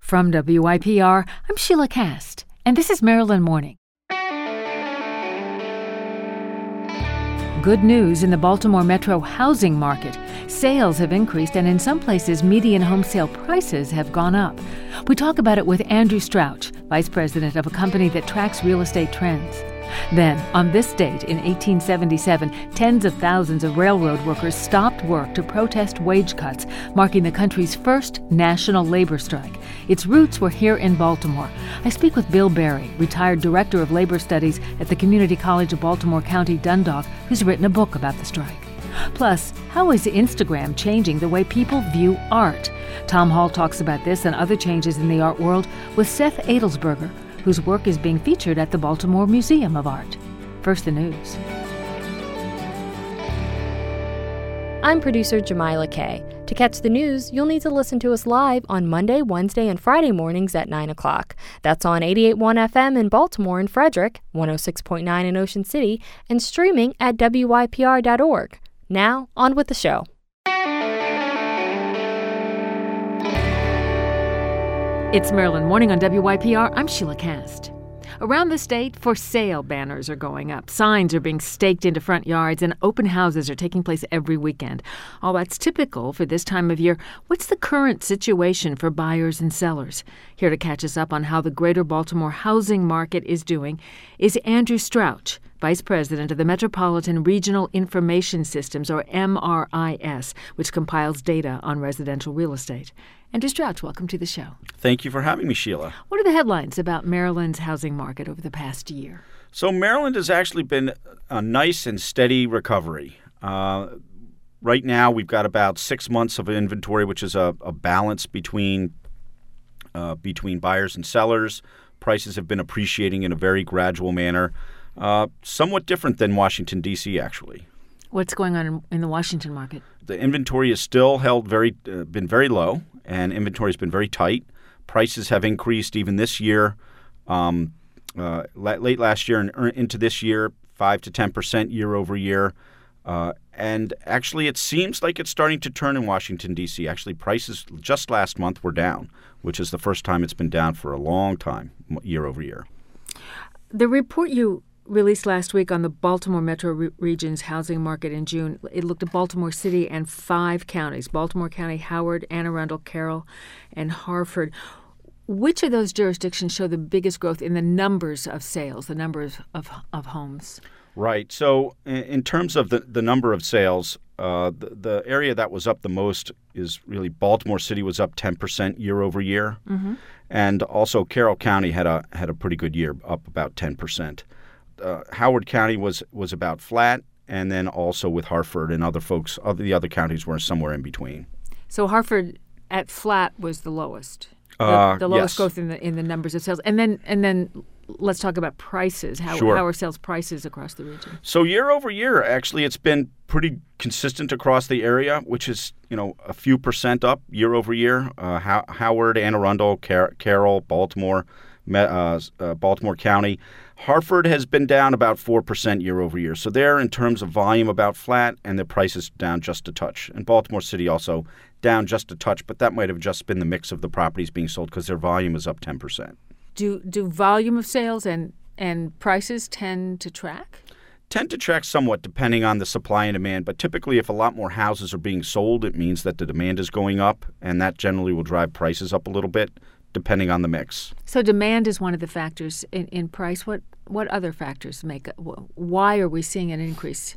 From WYPR, I'm Sheila Cast, and this is Maryland Morning. Good news in the Baltimore metro housing market. Sales have increased, and in some places, median home sale prices have gone up. We talk about it with Andrew Strouch, vice president of a company that tracks real estate trends. Then, on this date in 1877, tens of thousands of railroad workers stopped work to protest wage cuts, marking the country's first national labor strike. Its roots were here in Baltimore. I speak with Bill Berry, retired director of labor studies at the Community College of Baltimore County, Dundalk, who's written a book about the strike. Plus, how is Instagram changing the way people view art? Tom Hall talks about this and other changes in the art world with Seth Adelsberger, whose work is being featured at the Baltimore Museum of Art. First, the news. I'm producer Jamila Kay. To catch the news, you'll need to listen to us live on Monday, Wednesday, and Friday mornings at 9 o'clock. That's on 88.1 FM in Baltimore and Frederick, 106.9 in Ocean City, and streaming at WYPR.org. Now, on with the show. It's Maryland Morning on WYPR. I'm Sheila Cast. Around the state, for sale banners are going up. Signs are being staked into front yards, and open houses are taking place every weekend. All that's typical for this time of year. What's the current situation for buyers and sellers? Here to catch us up on how the greater Baltimore housing market is doing is Andrew Strouch, Vice President of the Metropolitan Regional Information Systems, or MRIS, which compiles data on residential real estate. Andrew Strouch, welcome to the show. Thank you for having me, Sheila. What are the headlines about Maryland's housing market over the past year? So Maryland has actually been a nice and steady recovery. Right now, we've got about 6 months of inventory, which is a balance between buyers and sellers. Prices have been appreciating in a very gradual manner, somewhat different than Washington, D.C., actually. What's going on in the Washington market? The inventory is still been very low, and inventory has been very tight. Prices have increased even this year, late last year and into this year, 5 to 10% year over year. And actually, it seems like it's starting to turn in Washington, D.C. Actually, prices just last month were down, which is the first time it's been down for a long time, year over year. The report you released last week on the Baltimore metro region's housing market in June, it looked at Baltimore City and 5 counties: Baltimore County, Howard, Anne Arundel, Carroll, and Harford. Which of those jurisdictions show the biggest growth in the numbers of sales, the numbers of homes? Right. So in terms of the number of sales, the area that was up the most is really Baltimore City was up 10% year over year. Mm-hmm. And also Carroll County had a pretty good year, up about 10%. Howard County was about flat, and then also with Harford and the other counties were somewhere in between. So Harford at flat was the lowest. The lowest yes. growth in the numbers of sales, and then let's talk about prices. How are sales prices across the region? So year over year, actually, it's been pretty consistent across the area, which is a few percent up year over year. Howard, Anne Arundel, Carroll, Baltimore, Baltimore County. Harford has been down about 4% year over year. So they're, in terms of volume, about flat, and the price is down just a touch. And Baltimore City also down just a touch, but that might have just been the mix of the properties being sold because their volume is up 10%. Do volume of sales and prices tend to track? Tend to track somewhat depending on the supply and demand, but typically if a lot more houses are being sold, it means that the demand is going up, and that generally will drive prices up a little bit, depending on the mix. So demand is one of the factors in price. What other factors why are we seeing an increase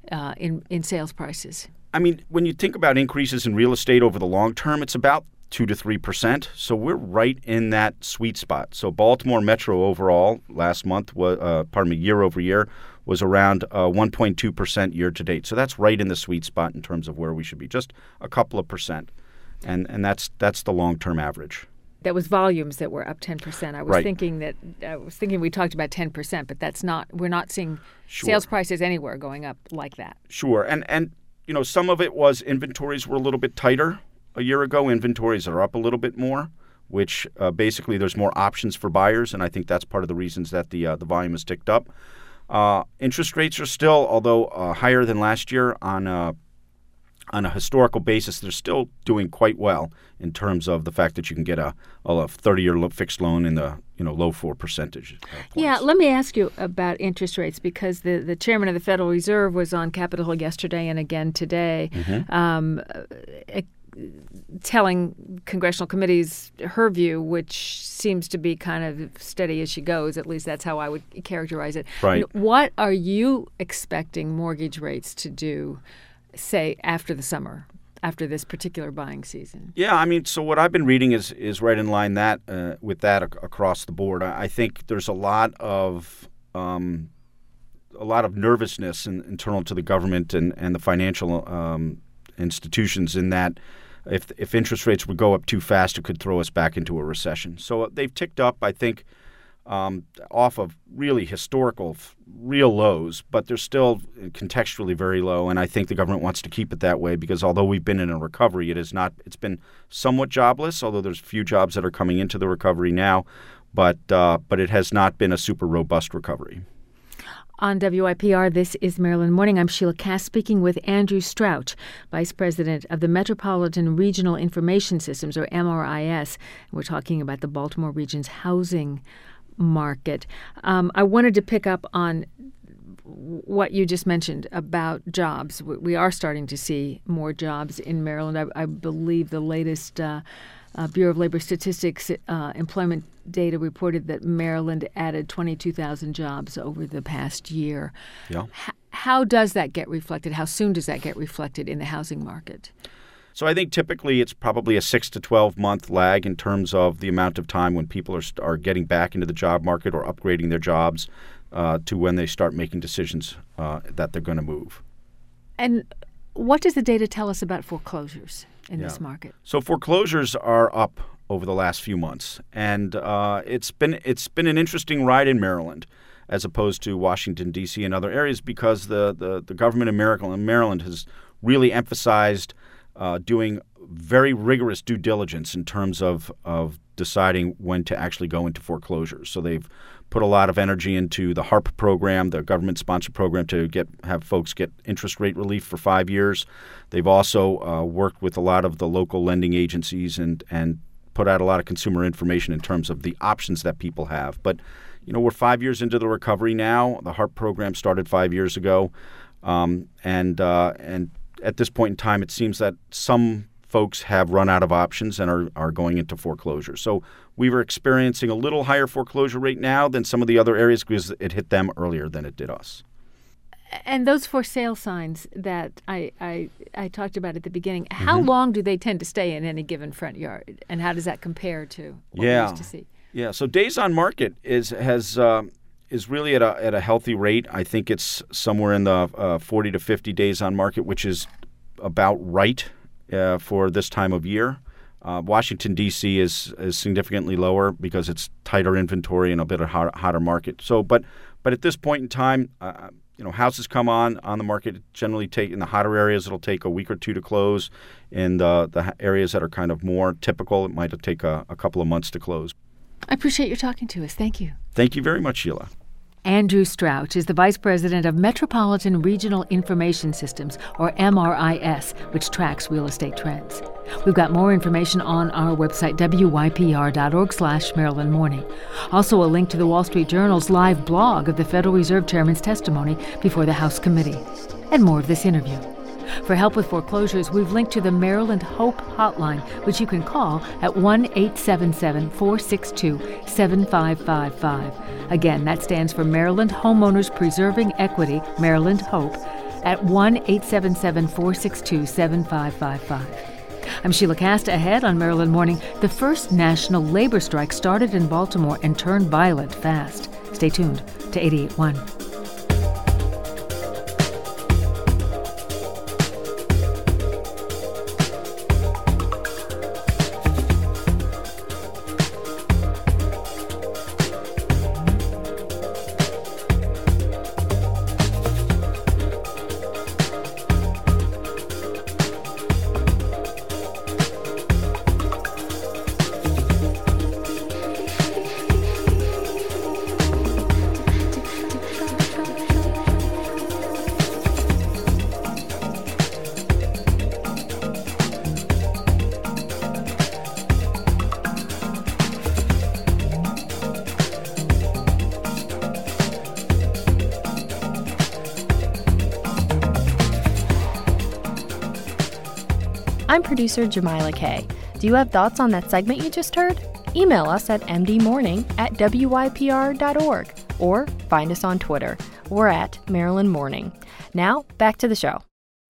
in sales prices? I mean, when you think about increases in real estate over the long term, it's about 2 to 3%. So we're right in that sweet spot. So Baltimore Metro overall last month year over year was around 1.2% year to date. So that's right in the sweet spot in terms of where we should be, just a couple of percent. And that's the long-term average. That was volumes that were up 10%. I was right. thinking we talked about 10%, but that's not. We're not seeing sales prices anywhere going up like that. Sure, and some of it was inventories were a little bit tighter a year ago. Inventories are up a little bit more, which basically there's more options for buyers, and I think that's part of the reasons that the volume has ticked up. Interest rates are still, although higher than last year on on a historical basis, they're still doing quite well in terms of the fact that you can get a 30-year fixed loan in the low 4%. Yeah, let me ask you about interest rates, because the chairman of the Federal Reserve was on Capitol Hill yesterday and again today, telling congressional committees her view, which seems to be kind of steady as she goes. At least that's how I would characterize it. Right. What are you expecting mortgage rates to do, say, after the summer, after this particular buying season? Yeah, so what I've been reading is right in line with that across the board. I think there's a lot of nervousness internal to the government and the financial institutions, in that if interest rates would go up too fast, it could throw us back into a recession. So they've ticked up, I think, off of really historical, real lows, but they're still contextually very low. And I think the government wants to keep it that way, because although we've been in a recovery, it's been somewhat jobless, although there's few jobs that are coming into the recovery now, but it has not been a super robust recovery. On WIPR, this is Maryland Morning. I'm Sheila Cass, speaking with Andrew Strouch, Vice President of the Metropolitan Regional Information Systems, or MRIS. We're talking about the Baltimore region's housing market. I wanted to pick up on what you just mentioned about jobs. We are starting to see more jobs in Maryland. I believe the latest Bureau of Labor Statistics employment data reported that Maryland added 22,000 jobs over the past year. Yeah. How does that get reflected? How soon does that get reflected in the housing market? So I think typically it's probably a 6 to 12 month lag in terms of the amount of time when people are getting back into the job market or upgrading their jobs to when they start making decisions that they're going to move. And what does the data tell us about foreclosures in this market? So foreclosures are up over the last few months, and it's been an interesting ride in Maryland, as opposed to Washington, D.C. and other areas, because the government in Maryland has really emphasized doing very rigorous due diligence in terms of deciding when to actually go into foreclosures. So they've put a lot of energy into the HARP program, the government-sponsored program, to have folks get interest rate relief for 5 years. They've also worked with a lot of the local lending agencies and put out a lot of consumer information in terms of the options that people have. But, we're 5 years into the recovery now. The HARP program started 5 years ago. And at this point in time, it seems that some folks have run out of options and are going into foreclosure. So we were experiencing a little higher foreclosure rate now than some of the other areas, because it hit them earlier than it did us. And those for sale signs that I talked about at the beginning, how long do they tend to stay in any given front yard? And how does that compare to what we used to see? Yeah, so days on market is really at a healthy rate. I think it's somewhere in the 40 to 50 days on market, which is about right for this time of year. Washington, D.C. is significantly lower because it's tighter inventory and a bit of hotter market. So, but at this point in time, houses come on the market. Generally, in the hotter areas, it'll take a week or two to close. In the areas that are kind of more typical, it might take a couple of months to close. I appreciate you talking to us. Thank you. Thank you very much, Sheila. Andrew Strouch is the Vice President of Metropolitan Regional Information Systems, or MRIS, which tracks real estate trends. We've got more information on our website, wypr.org/Maryland Morning. Also a link to the Wall Street Journal's live blog of the Federal Reserve Chairman's testimony before the House Committee. And more of this interview. For help with foreclosures, we've linked to the Maryland Hope Hotline, which you can call at 1-877-462-7555. Again, that stands for Maryland Homeowners Preserving Equity, Maryland Hope, at 1-877-462-7555. I'm Sheila Cass. Ahead on Maryland Morning, the first national labor strike started in Baltimore and turned violent fast. Stay tuned to 88.1. I'm producer Jamila Kay. Do you have thoughts on that segment you just heard? Email us at mdmorning@wypr.org or find us on Twitter. We're at Maryland Morning. Now, back to the show.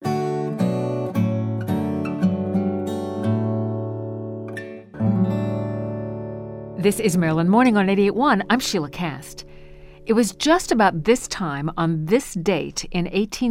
This is Maryland Morning on 88.1. I'm Sheila Cast. It was just about this time on this date in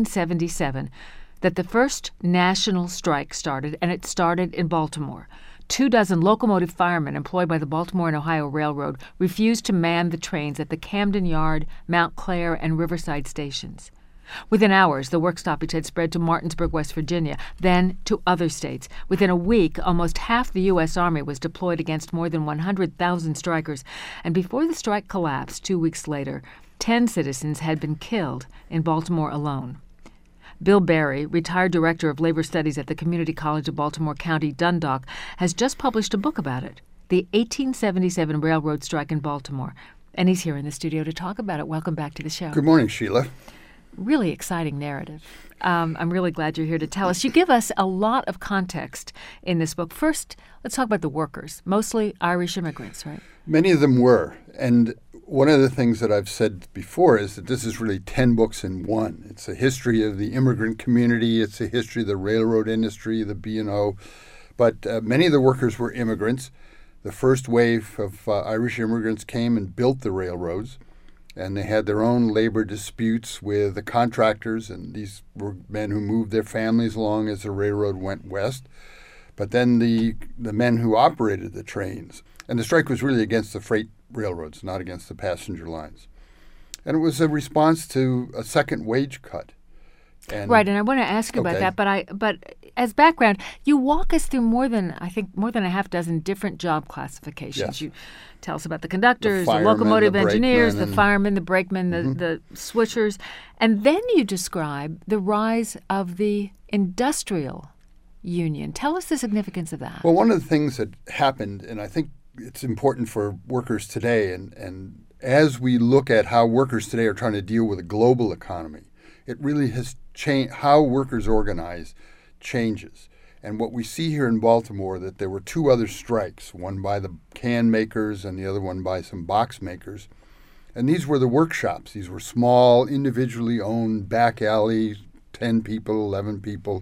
1877 that the first national strike started, and it started in Baltimore. 24 locomotive firemen employed by the Baltimore and Ohio Railroad refused to man the trains at the Camden Yard, Mount Clair, and Riverside stations. Within hours, the work stoppage had spread to Martinsburg, West Virginia, then to other states. Within a week, almost half the U.S. Army was deployed against more than 100,000 strikers, and before the strike collapsed 2 weeks later, 10 citizens had been killed in Baltimore alone. Bill Berry, retired director of labor studies at the Community College of Baltimore County, Dundalk, has just published a book about it, The 1877 Railroad Strike in Baltimore, and he's here in the studio to talk about it. Welcome back to the show. Good morning, Sheila. Really exciting narrative. I'm really glad you're here to tell us. You give us a lot of context in this book. First, let's talk about the workers, mostly Irish immigrants, right? Many of them were. And one of the things that I've said before is that this is really 10 books in one. It's a history of the immigrant community. It's a history of the railroad industry, the B&O. But many of the workers were immigrants. The first wave of Irish immigrants came and built the railroads. And they had their own labor disputes with the contractors, and these were men who moved their families along as the railroad went west. But then the men who operated the trains, and the strike was really against the freight railroads, not against the passenger lines. And it was a response to a second wage cut. Right, and I want to ask you about that, but as background, you walk us through more than a half dozen different job classifications. Yes. You tell us about the conductors, the the firemen, locomotive the engineers, the brakemen, firemen, the brakemen, the switchers, and then you describe the rise of the industrial union. Tell us the significance of that. Well, one of the things that happened, and I think it's important for workers today, and as we look at how workers today are trying to deal with a global economy, it really has changed how workers organize changes. And what we see here in Baltimore, that there were two other strikes, one by the can makers and the other one by some box makers. And these were the workshops. These were small, individually owned back alley, 10 people, 11 people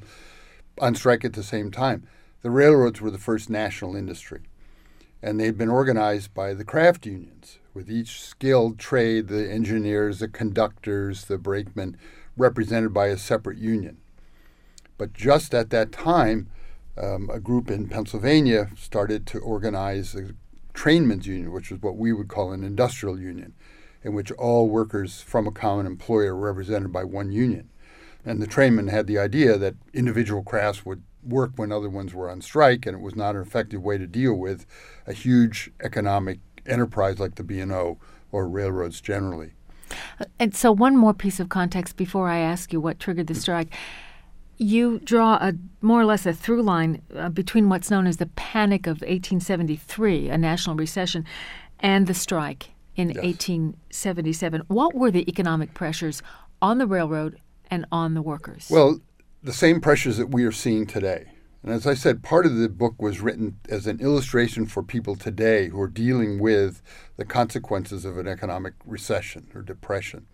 on strike at the same time. The railroads were the first national industry. And they'd been organized by the craft unions, with each skilled trade, the engineers, the conductors, the brakemen, represented by a separate union. But just at that time, a group in Pennsylvania started to organize the trainmen's union, which is what we would call an industrial union, in which all workers from a common employer were represented by one union. And the trainmen had the idea that individual crafts would work when other ones were on strike, and it was not an effective way to deal with a huge economic enterprise like the B&O or railroads generally. And so one more piece of context before I ask you what triggered the strike. You draw more or less a through line between what's known as the Panic of 1873, a national recession, and the strike in 1877. What were the economic pressures on the railroad and on the workers? Well, the same pressures that we are seeing today. And as I said, part of the book was written as an illustration for people today who are dealing with the consequences of an economic recession or depression.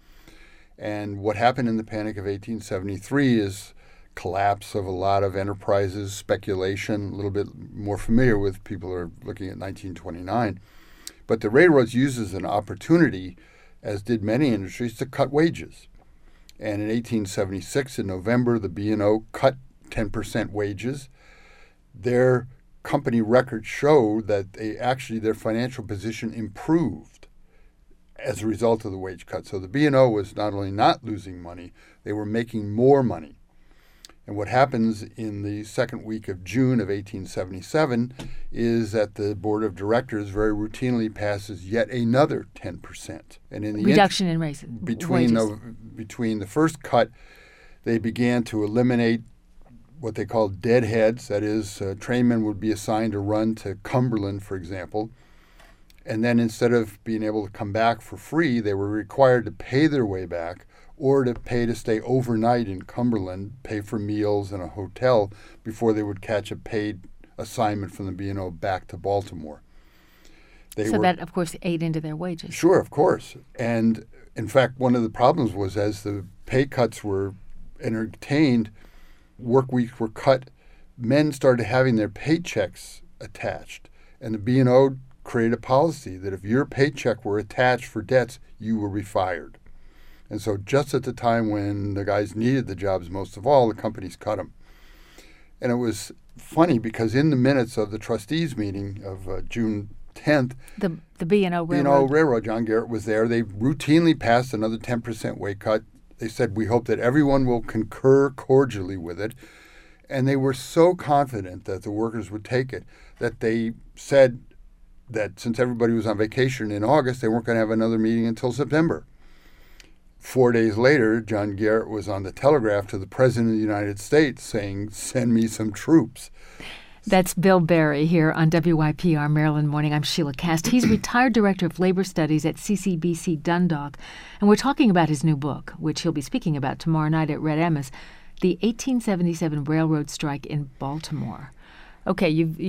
And what happened in the Panic of 1873 is collapse of a lot of enterprises, speculation, a little bit more familiar with people who are looking at 1929. But the railroads used as an opportunity, as did many industries, to cut wages. And in 1876, in November, the B&O cut 10% wages. Their company records show that their financial position improved as a result of the wage cut. So the B&O was not only not losing money, they were making more money. And what happens in the second week of June of 1877 is that the board of directors very routinely passes yet another 10%. And in the reduction in wages. Between the first cut, they began to eliminate what they called deadheads. That is, trainmen would be assigned to run to Cumberland, for example. And then instead of being able to come back for free, they were required to pay their way back or to pay to stay overnight in Cumberland, pay for meals and a hotel before they would catch a paid assignment from the B&O back to Baltimore. That, of course, ate into their wages. Sure, of course. And in fact, one of the problems was as the pay cuts were entertained, work weeks were cut, men started having their paychecks attached. And the B&O created a policy that if your paycheck were attached for debts, you would be fired. And so just at the time when the guys needed the jobs most of all, the companies cut them. And it was funny because in the minutes of the trustees meeting of June 10th, the B&O Railroad. B&O Railroad, John Garrett was there. They routinely passed another 10% wage cut. They said, we hope that everyone will concur cordially with it. And they were so confident that the workers would take it that they said that since everybody was on vacation in August, they weren't going to have another meeting until September. 4 days later, John Garrett was on the telegraph to the President of the United States saying, send me some troops. That's Bill Berry here on WYPR Maryland Morning. I'm Sheila Cast. He's retired director of labor studies at CCBC Dundalk, and we're talking about his new book, which he'll be speaking about tomorrow night at Red Emma's, The 1877 Railroad Strike in Baltimore. Okay,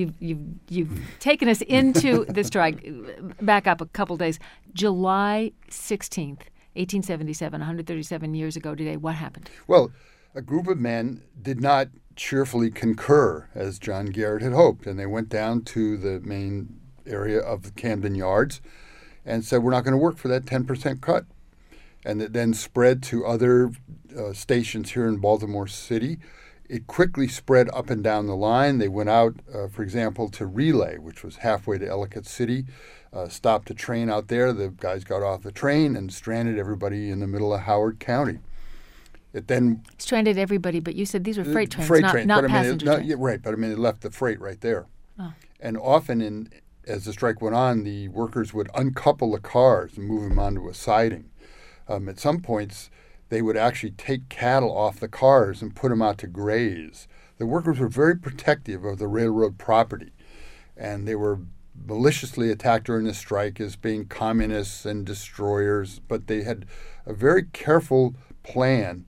you've taken us into the strike. Back up a couple days. July 16th, 1877, 137 years ago today. What happened? Well, a group of men did not cheerfully concur, as John Garrett had hoped, and they went down to the main area of the Camden Yards and said, we're not going to work for that 10% cut. And it then spread to other stations here in Baltimore City. It quickly spread up and down the line. They went out, for example, to Relay, which was halfway to Ellicott City, stopped a train out there. The guys got off the train and stranded everybody in the middle of Howard County. It then stranded everybody, but you said these were freight trains, trains, not passenger trains. Yeah, right, but I mean, it left the freight right there. Oh. And often, as the strike went on, the workers would uncouple the cars and move them onto a siding. At some points, they would actually take cattle off the cars and put them out to graze. The workers were very protective of the railroad property, and they were maliciously attacked during the strike as being communists and destroyers, but they had a very careful plan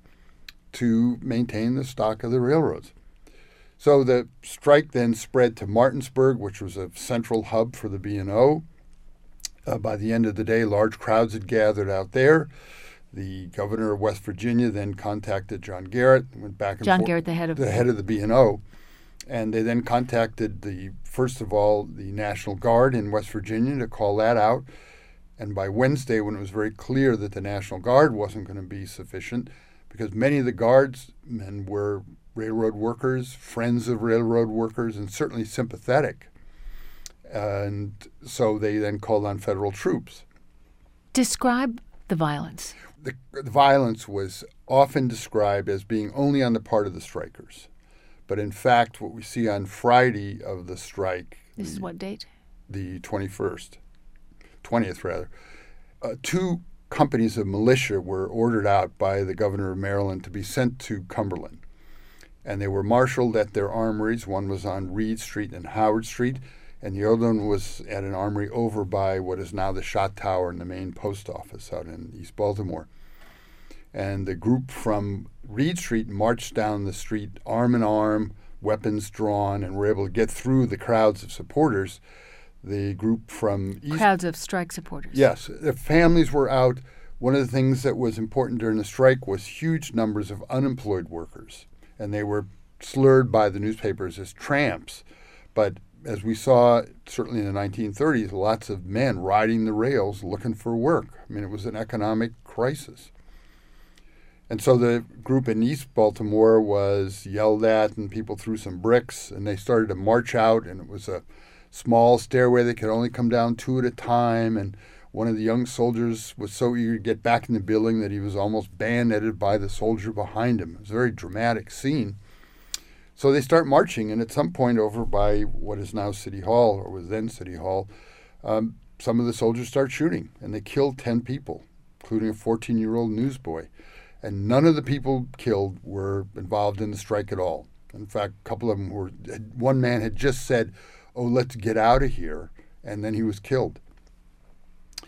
to maintain the stock of the railroads. So the strike then spread to Martinsburg, which was a central hub for the B&O. By the end of the day, large crowds had gathered out there. The governor of West Virginia then contacted John Garrett, went back and forth. John Garrett, the head of the B&O. And they then contacted first of all, the National Guard in West Virginia to call that out. And by Wednesday, when it was very clear that the National Guard wasn't going to be sufficient, because many of the guardsmen were railroad workers, friends of railroad workers, and certainly sympathetic. And so they then called on federal troops. Describe the violence. The violence was often described as being only on the part of the strikers. But in fact, what we see on Friday of the strike... This is what date? The 20th, rather. Two companies of militia were ordered out by the governor of Maryland to be sent to Cumberland. And they were marshaled at their armories. One was on Reed Street and Howard Street, and the other one was at an armory over by what is now the Shot Tower and the main post office out in East Baltimore. And the group from Reed Street marched down the street arm in arm, weapons drawn, and were able to get through the crowds of supporters. The group from East... Crowds of strike supporters. Yes. The families were out. One of the things that was important during the strike was huge numbers of unemployed workers, and they were slurred by the newspapers as tramps. But as we saw, certainly in the 1930s, lots of men riding the rails looking for work. I mean, it was an economic crisis. And so the group in East Baltimore was yelled at, and people threw some bricks, and they started to march out, and it was a small stairway that could only come down two at a time, and one of the young soldiers was so eager to get back in the building that he was almost bayoneted by the soldier behind him. It was a very dramatic scene. So they start marching, and at some point over by what is now City Hall, or was then City Hall, some of the soldiers start shooting, and they killed 10 people, including a 14-year-old newsboy. And none of the people killed were involved in the strike at all. In fact, a couple of them were, one man had just said, "Oh, let's get out of here," and then he was killed.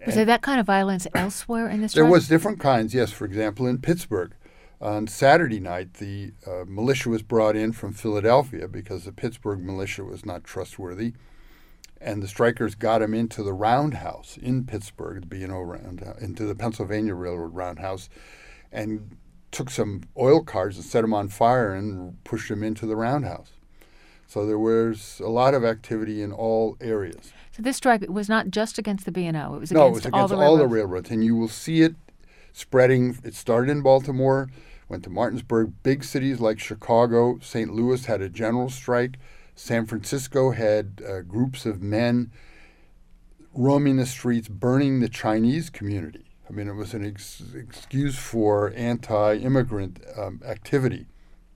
Was there that kind of violence elsewhere in the strike? There was different kinds, yes. For example, in Pittsburgh, on Saturday night, the militia was brought in from Philadelphia because the Pittsburgh militia was not trustworthy. And the strikers got them into the roundhouse in Pittsburgh, the B&O into the Pennsylvania Railroad roundhouse, and took some oil cars and set them on fire and pushed them into the roundhouse. So there was a lot of activity in all areas. So this strike was not just against the B&O. It was No, it against, was against all the railroads. And you will see it spreading. It started in Baltimore, went to Martinsburg. Big cities like Chicago, St. Louis had a general strike. San Francisco had groups of men roaming the streets, burning the Chinese community. I mean, it was an excuse for anti-immigrant activity.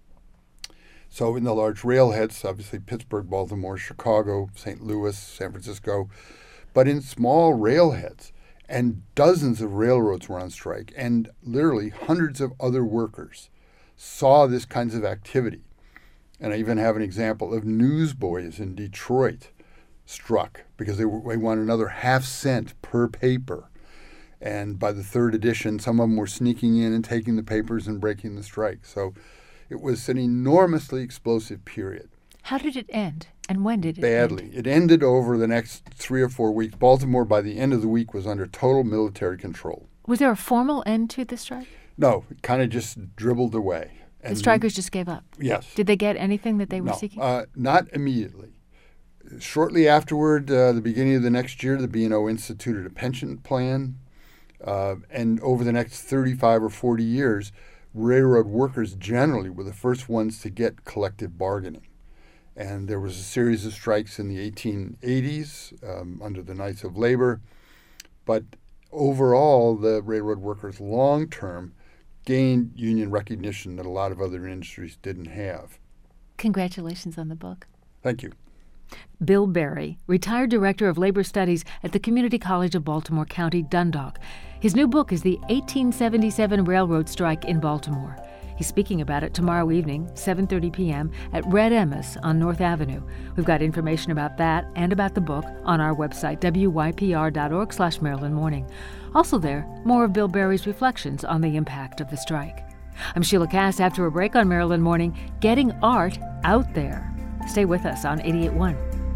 So in the large railheads, obviously Pittsburgh, Baltimore, Chicago, St. Louis, San Francisco, but in small railheads, and dozens of railroads were on strike, and literally hundreds of other workers saw this kinds of activity. And I even have an example of newsboys in Detroit struck because they wanted another half cent per paper. And by the third edition, some of them were sneaking in and taking the papers and breaking the strike. So it was an enormously explosive period. How did it end? And when did it end? Badly. It ended over the next 3 or 4 weeks. Baltimore, by the end of the week, was under total military control. Was there a formal end to the strike? No, it kind of just dribbled away. The strikers just gave up? Yes. Did they get anything that they were seeking? Not immediately. Shortly afterward, the beginning of the next year, the B&O instituted a pension plan. And over the next 35 or 40 years, railroad workers generally were the first ones to get collective bargaining. And there was a series of strikes in the 1880s under the Knights of Labor. But overall, the railroad workers long-term gained union recognition that a lot of other industries didn't have. Congratulations on the book. Thank you. Bill Berry, retired director of labor studies at the Community College of Baltimore County, Dundalk. His new book is The 1877 Railroad Strike in Baltimore. He's speaking about it tomorrow evening, 7:30 p.m. at Red Emma's on North Avenue. We've got information about that and about the book on our website, wypr.org/Maryland Morning. Also there, more of Bill Berry's reflections on the impact of the strike. I'm Sheila Cass. After a break on Maryland Morning, getting art out there. Stay with us on 88.1.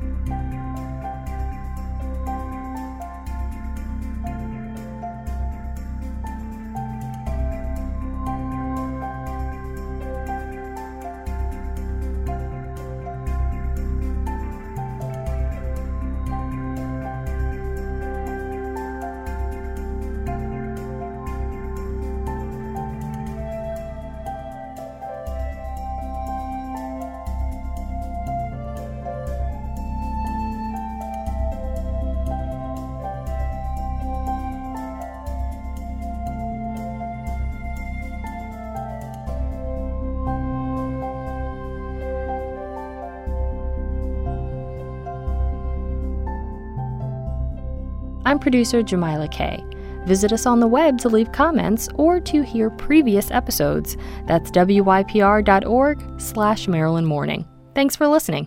I'm producer Jamila Kay. Visit us on the web to leave comments or to hear previous episodes. That's wypr.org/Maryland Morning. Thanks for listening.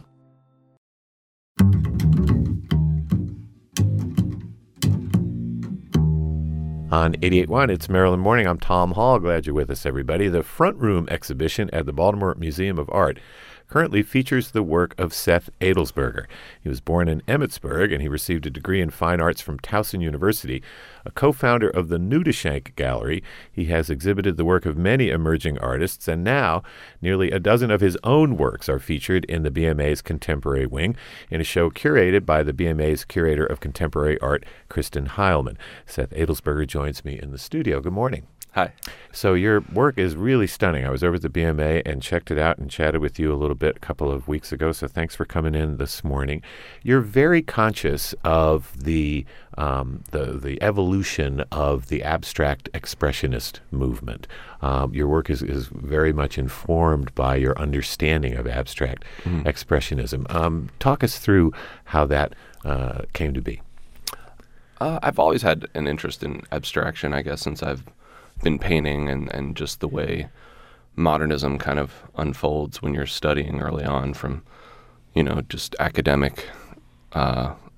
On 88.1, it's Maryland Morning. I'm Tom Hall. Glad you're with us, everybody. The Front Room exhibition at the Baltimore Museum of Art currently features the work of Seth Adelsberger. He was born in Emmitsburg, and he received a degree in fine arts from Towson University. A co-founder of the Nudishank Gallery, he has exhibited the work of many emerging artists, and now nearly a dozen of his own works are featured in the BMA's Contemporary Wing in a show curated by the BMA's Curator of Contemporary Art, Kristen Heilman. Seth Adelsberger joins me in the studio. Good morning. Hi. So your work is really stunning. I was over at the BMA and checked it out and chatted with you a little bit a couple of weeks ago, so thanks for coming in this morning. You're very conscious of the evolution of the abstract expressionist movement. Your work is very much informed by your understanding of abstract expressionism. Talk us through how that came to be. I've always had an interest in abstraction, I guess, since I've been painting and just the way modernism kind of unfolds when you're studying early on from, just academic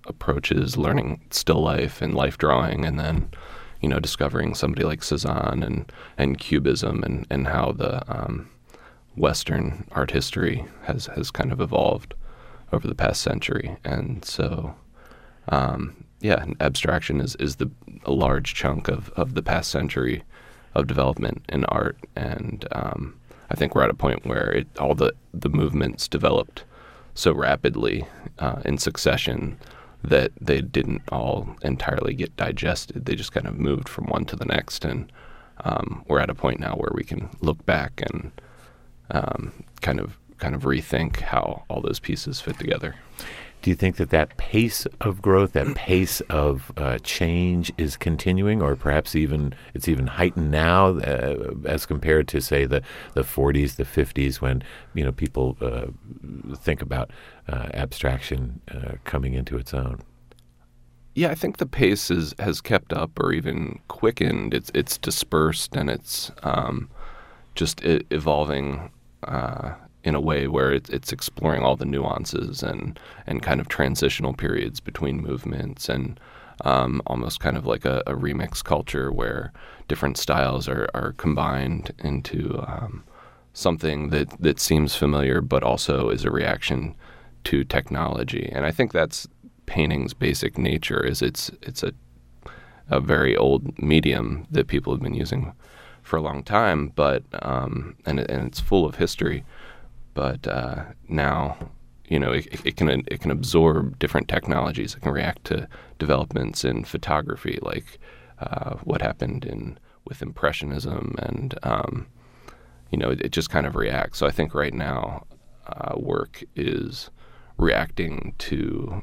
approaches, learning still life and life drawing, and then, discovering somebody like Cezanne and Cubism and how the Western art history has kind of evolved over the past century. And so, abstraction is a large chunk of the past century of development in art. And I think we're at a point where all the movements developed so rapidly in succession that they didn't all entirely get digested. They just kind of moved from one to the next. And we're at a point now where we can look back and kind of rethink how all those pieces fit together. Do you think that pace of growth, that pace of change is continuing, or perhaps it's even heightened now as compared to, say, the 40s, the 50s, when people think about abstraction coming into its own? Yeah, I think the pace has kept up or even quickened. It's dispersed, and it's just evolving in a way where it's exploring all the nuances and kind of transitional periods between movements, and almost kind of like a remix culture where different styles are combined into something that seems familiar but also is a reaction to technology. And I think that's painting's basic nature, is it's a very old medium that people have been using for a long time, but and it's full of history. But now, it can absorb different technologies. It can react to developments in photography, like what happened with Impressionism, and it just kind of reacts. So I think right now, work is reacting to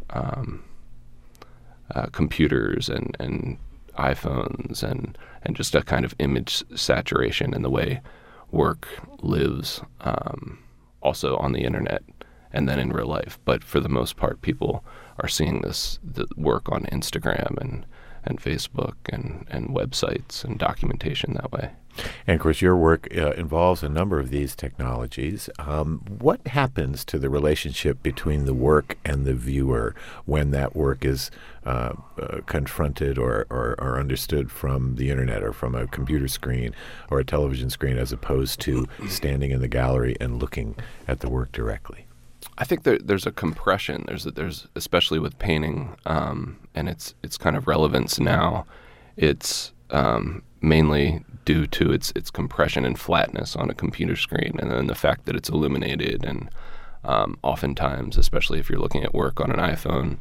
computers and iPhones and just a kind of image saturation in the way work lives. Also on the internet and then in real life. But for the most part, people are seeing the work on Instagram and Facebook and websites and documentation that way. And of course, your work involves a number of these technologies. What happens to the relationship between the work and the viewer when that work is confronted or understood from the internet or from a computer screen or a television screen, as opposed to standing in the gallery and looking at the work directly? I think there's a compression. There's especially with painting, and its kind of relevance now. It's mainly due to its compression and flatness on a computer screen, and then the fact that it's illuminated, and oftentimes, especially if you're looking at work on an iPhone,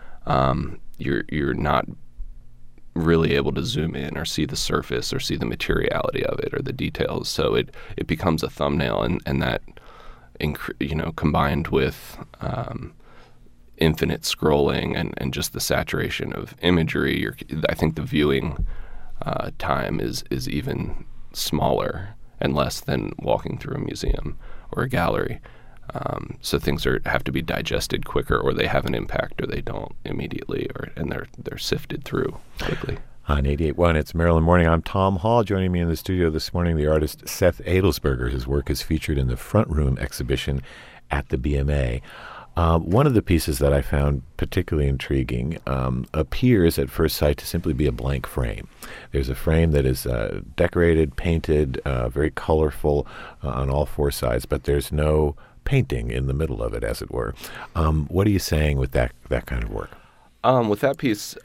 you're not really able to zoom in or see the surface or see the materiality of it or the details. So it becomes a thumbnail, and that combined with infinite scrolling and just the saturation of imagery, I think the viewing time is even smaller and less than walking through a museum or a gallery. So things have to be digested quicker, or they have an impact, or they don't immediately, and they're sifted through quickly. On 88.1, it's Maryland Morning. I'm Tom Hall. Joining me in the studio this morning, the artist Seth Adelsberger. His work is featured in the Front Room exhibition at the BMA. One of the pieces that I found particularly intriguing appears at first sight to simply be a blank frame. There's a frame that is decorated, painted, very colorful on all four sides, but there's no painting in the middle of it, as it were. What are you saying with that kind of work? With that piece,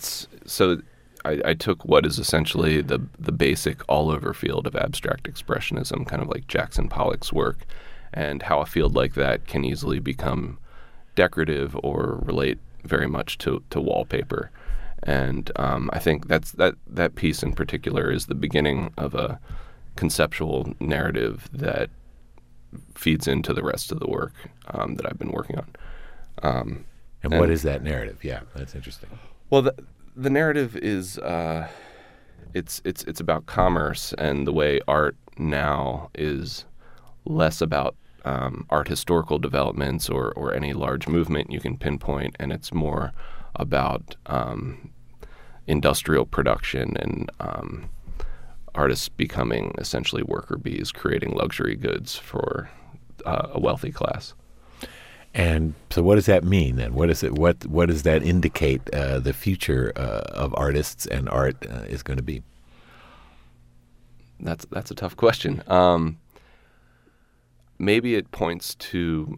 I took what is essentially the basic all-over field of abstract expressionism, kind of like Jackson Pollock's work, and how a field like that can easily become decorative or relate very much to wallpaper. And I think that piece in particular is the beginning of a conceptual narrative that feeds into the rest of the work that I've been working on. And what is that narrative? Yeah, that's interesting. Well, the narrative is it's about commerce and the way art now is less about art historical developments or any large movement you can pinpoint, and it's more about industrial production and artists becoming essentially worker bees, creating luxury goods for a wealthy class. And so what does that mean then? What is it? What does that indicate the future of artists and art is going to be? That's a tough question. Maybe it points to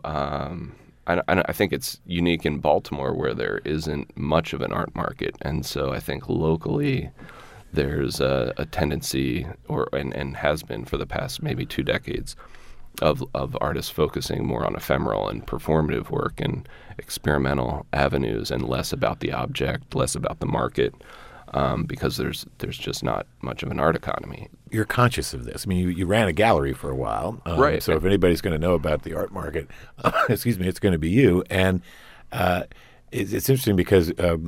I think it's unique in Baltimore where there isn't much of an art market, and so I think locally there's a tendency, and has been for the past maybe 2 decades, of artists focusing more on ephemeral and performative work and experimental avenues, and less about the object, less about the market, because there's just not much of an art economy. You're conscious of this. I mean, you ran a gallery for a while, right? So if anybody's going to know about the art market, it's going to be you. And it's interesting because,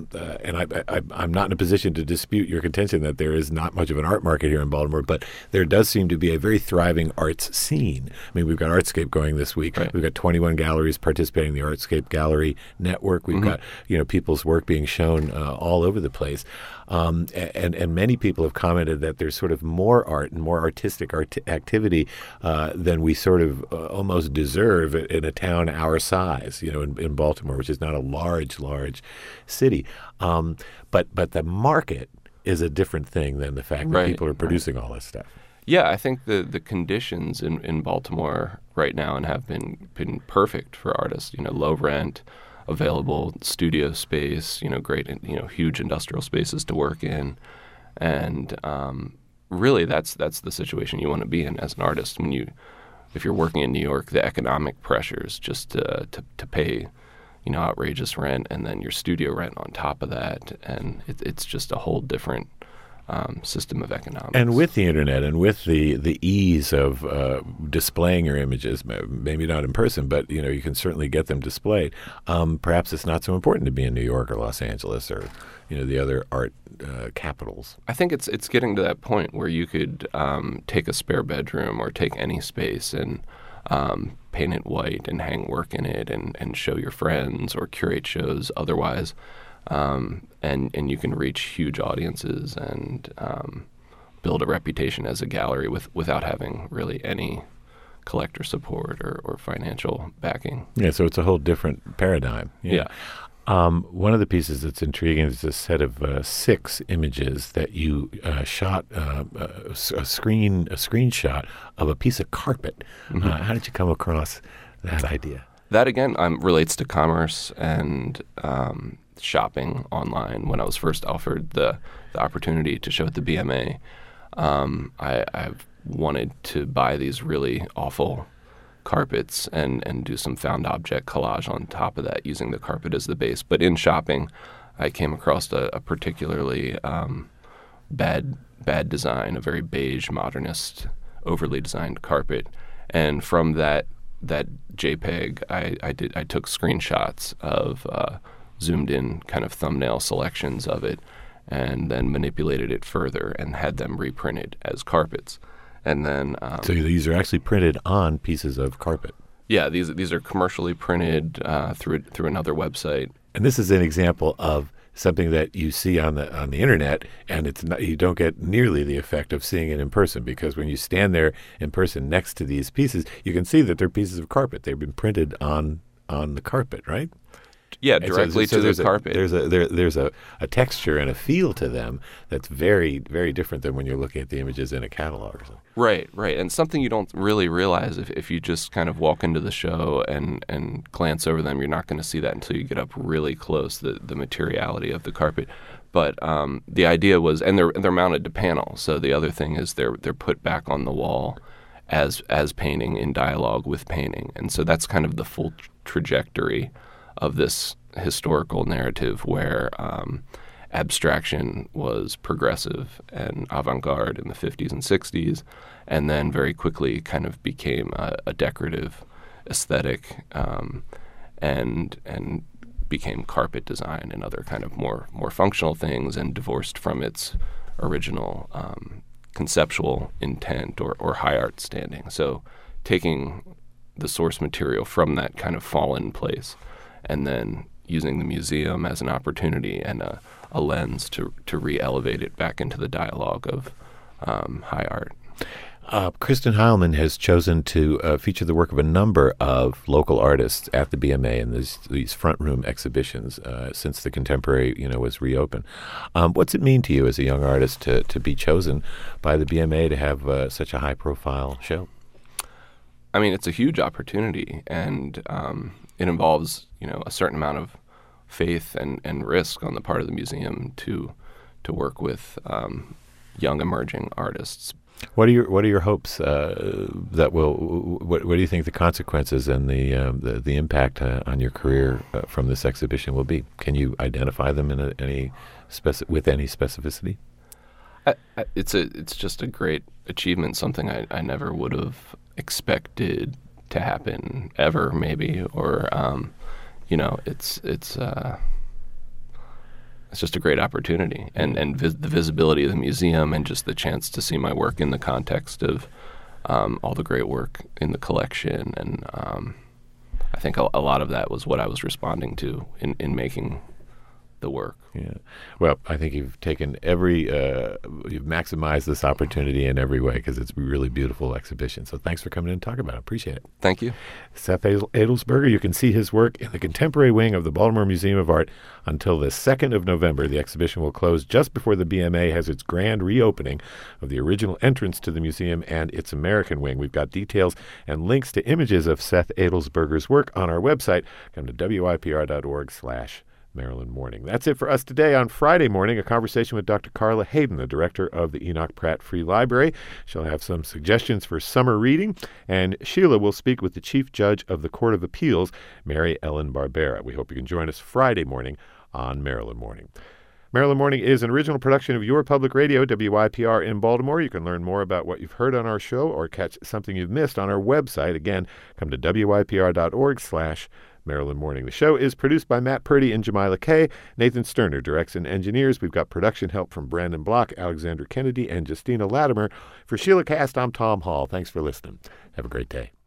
and I'm not in a position to dispute your contention that there is not much of an art market here in Baltimore, but there does seem to be a very thriving arts scene. I mean, we've got Artscape going this week. Right. We've got 21 galleries participating in the Artscape Gallery Network. We've got people's work being shown all over the place. And many people have commented that there's sort of more art and more artistic activity than we sort of almost deserve in a town our size, in Baltimore, which is not a large city. But the market is a different thing than the fact that people are producing all this stuff. Yeah, I think the conditions in Baltimore right now and have been perfect for artists. Low rent, available studio space, great, huge industrial spaces to work in, and really that's the situation you want to be in as an artist. If you're working in New York, the economic pressures just to pay, outrageous rent, and then your studio rent on top of that, and it's just a whole different system of economics. And with the internet and with the ease of displaying your images, maybe not in person, but you can certainly get them displayed. Perhaps it's not so important to be in New York or Los Angeles or the other art capitals. I think it's getting to that point where you could take a spare bedroom or take any space and paint it white and hang work in it and show your friends or curate shows otherwise. And you can reach huge audiences and build a reputation as a gallery without having really any collector support or financial backing. Yeah, so it's a whole different paradigm. Yeah. One of the pieces that's intriguing is a set of 6 images that you shot, a screenshot of a piece of carpet. How did you come across that idea? That, again, relates to commerce and shopping online. When I was first offered the opportunity to show at the BMA, I've wanted to buy these really awful carpets and do some found object collage on top of that using the carpet as the base. But in shopping, I came across a particularly bad design, a very beige, modernist, overly designed carpet. And from that JPEG, I took screenshots of zoomed in kind of thumbnail selections of it, and then manipulated it further and had them reprinted as carpets. And then so these are actually printed on pieces of carpet. Yeah, these are commercially printed through another website. And this is an example of something that you see on the internet, and you don't get nearly the effect of seeing it in person, because when you stand there in person next to these pieces, you can see that they're pieces of carpet. They've been printed on the carpet, right? Yeah, directly to the carpet. There's a texture and a feel to them that's very, very different than when you're looking at the images in a catalog or something. Right. And something you don't really realize if you just kind of walk into the show and glance over them, you're not going to see that until you get up really close, the materiality of the carpet. But the idea was, and they're mounted to panel, so the other thing is they're put back on the wall as painting in dialogue with painting. And so that's kind of the full trajectory of this historical narrative where abstraction was progressive and avant-garde in the 50s and 60s, and then very quickly kind of became a decorative aesthetic and became carpet design and other kind of more functional things, and divorced from its original conceptual intent or high art standing. So taking the source material from that kind of fallen place and then using the museum as an opportunity and a lens to re-elevate it back into the dialogue of high art. Kristen Heilman has chosen to feature the work of a number of local artists at the BMA in these front room exhibitions since the Contemporary, was reopened. What's it mean to you as a young artist to be chosen by the BMA to have such a high profile show? I mean, it's a huge opportunity, and it involves, a certain amount of faith and risk on the part of the museum to work with young emerging artists. What are your hopes that will? What do you think the consequences and the impact on your career from this exhibition will be? Can you identify them with any specificity? It's just a great achievement, something I never would have expected to happen ever, maybe, or it's just a great opportunity, and the visibility of the museum, and just the chance to see my work in the context of all the great work in the collection, and I think a lot of that was what I was responding to in making the work. Yeah. Well, I think you've taken you've maximized this opportunity in every way, because it's a really beautiful exhibition. So thanks for coming in and talking about it. Appreciate it. Thank you. Seth Adelsberger, you can see his work in the Contemporary wing of the Baltimore Museum of Art until the 2nd of November. The exhibition will close just before the BMA has its grand reopening of the original entrance to the museum and its American wing. We've got details and links to images of Seth Adelsberger's work on our website. Come to WYPR.org/Maryland Morning. That's it for us today on Friday morning. A conversation with Dr. Carla Hayden, the director of the Enoch Pratt Free Library. She'll have some suggestions for summer reading, and Sheila will speak with the Chief Judge of the Court of Appeals, Mary Ellen Barbera. We hope you can join us Friday morning on Maryland Morning. Maryland Morning is an original production of Your Public Radio, WYPR in Baltimore. You can learn more about what you've heard on our show or catch something you've missed on our website. Again, come to WYPR.org/Maryland Morning. The show is produced by Matt Purdy and Jamila Kay. Nathan Sterner directs and engineers. We've got production help from Brandon Block, Alexander Kennedy, and Justina Latimer. For Sheila Cast, I'm Tom Hall. Thanks for listening. Have a great day.